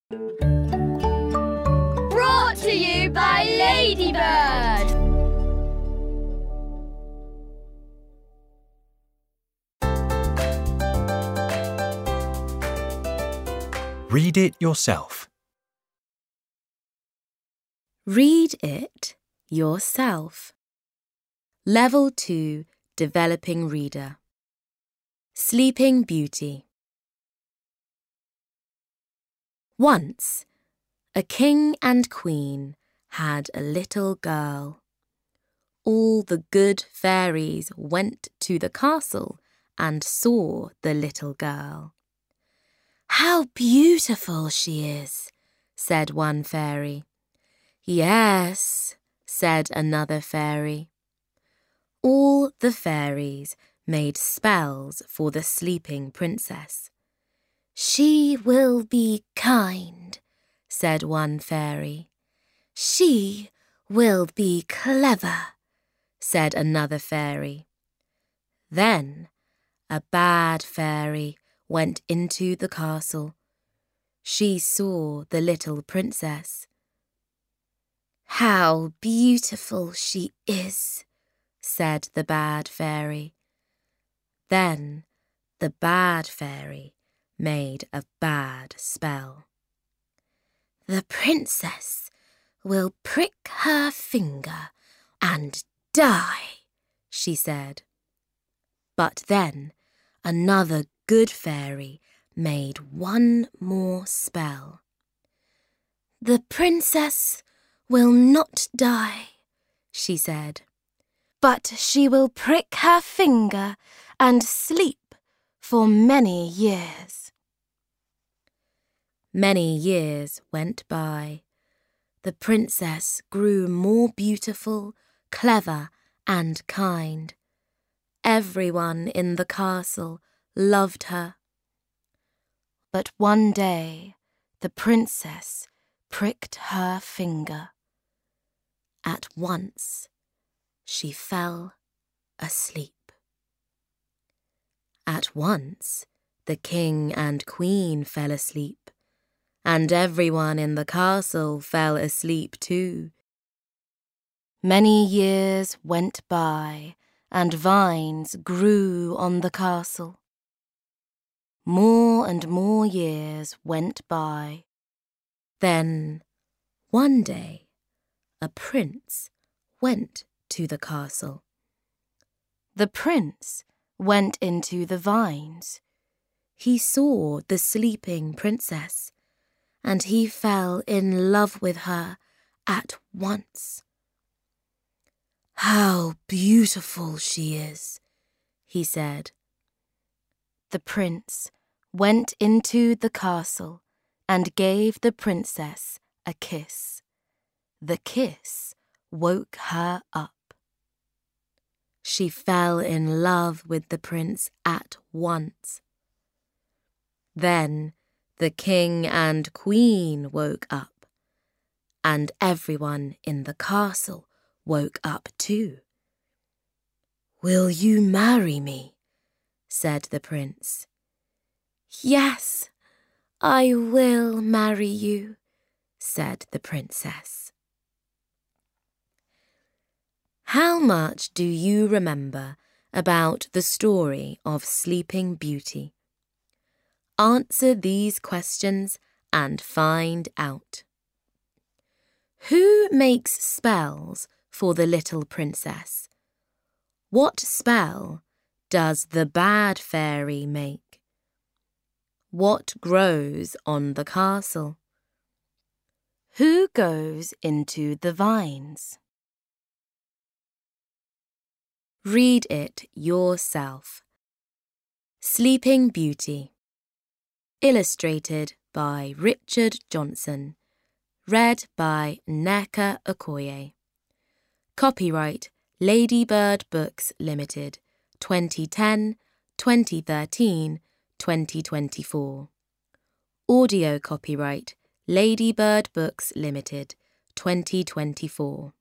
Brought to you by Ladybird. Read it yourself. Read it yourself. Level 2, Developing Reader. Sleeping Beauty. Once, a king and queen had a little girl. All the good fairies went to the castle and saw the little girl. "How beautiful she is," said one fairy. "Yes," said another fairy. All the fairies made spells for the sleeping princess. "She will be kind," said one fairy. "She will be clever," said another fairy. Then a bad fairy went into the castle. She saw the little princess. "How beautiful she is," said the bad fairy. Then the bad fairy made a bad spell. "The princess will prick her finger and die," she said. But then another good fairy made one more spell. "The princess will not die," she said, "but she will prick her finger and sleep for many years." Many years went by. The princess grew more beautiful, clever, and kind. Everyone in the castle loved her. But one day, the princess pricked her finger. At once, she fell asleep. At once, the king and queen fell asleep, and everyone in the castle fell asleep too. Many years went by, and vines grew on the castle. More and more years went by. Then, one day, a prince went to the castle. The prince went into the vines. He saw the sleeping princess, and he fell in love with her at once. "How beautiful she is," he said. The prince went into the castle and gave the princess a kiss. The kiss woke her up. She fell in love with the prince at once. Then the king and queen woke up, and everyone in the castle woke up too. "Will you marry me?" said the prince. "Yes, I will marry you," said the princess. How much do you remember about the story of Sleeping Beauty? Answer these questions and find out. Who makes spells for the little princess? What spell does the bad fairy make? What grows on the castle? Who goes into the vines? Read it yourself. Sleeping Beauty. Illustrated by Richard Johnson. Read by Nneka Okoye. Copyright Ladybird Books Limited, 2010, 2013, 2024. Audio copyright Ladybird Books Limited, 2024.